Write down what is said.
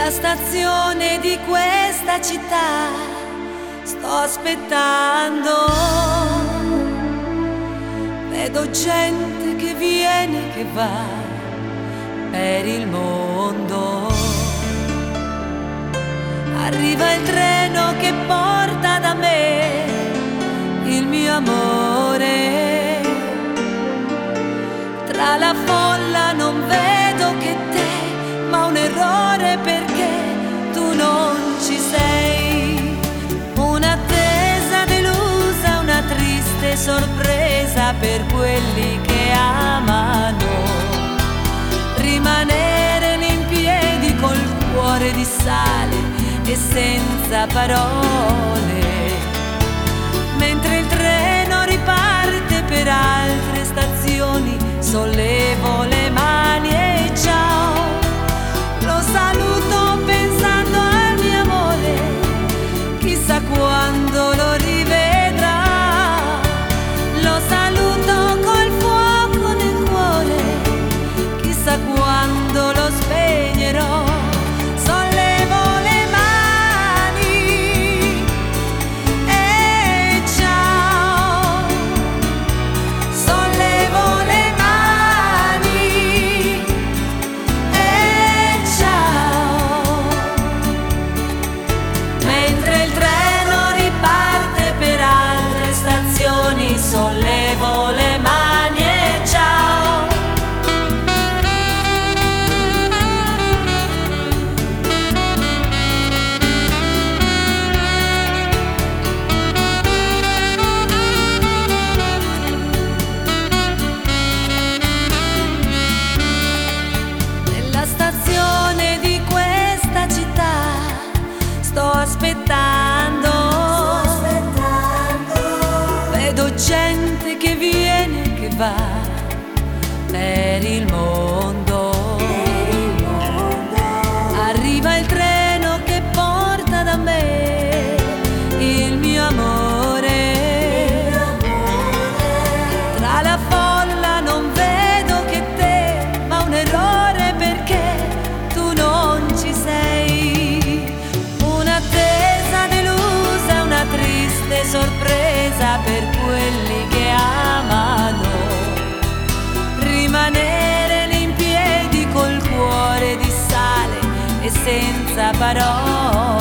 Nella stazione di questa città sto aspettando. Vedo gente che viene e che va per il mondo. Arriva il treno che porta da me il mio amore. Tra la folla non vedo che te, ma un errore perché tu non ci sei. Un'attesa delusa, una triste sorpresa per quelli che amano. Rimanere lì in piedi col cuore di sale e senza parole, mentre il treno riparte per altre stazioni. Sollevo le mani e ciao, lo saluto pensando al mio amore, chissà quando lo rivedrà. Lo saluto col fuoco nel cuore, chissà quando lo spegnerò. Sollevo le mani e ciao, sollevo le mani e ciao, mentre il treno riparte per altre stazioni. Sollevo le mani e ciao. Nella stazione di questa città sto aspettando. Vedo gente che viene e che va per il mondo. Arriva il treno che porta da me il mio amore. Tra la folla non vedo che te, ma un errore perché tu non ci sei. Un'attesa delusa, una triste sorpresa per quelli che amano. Rimanere lì in piedi col cuore di sale e senza parole,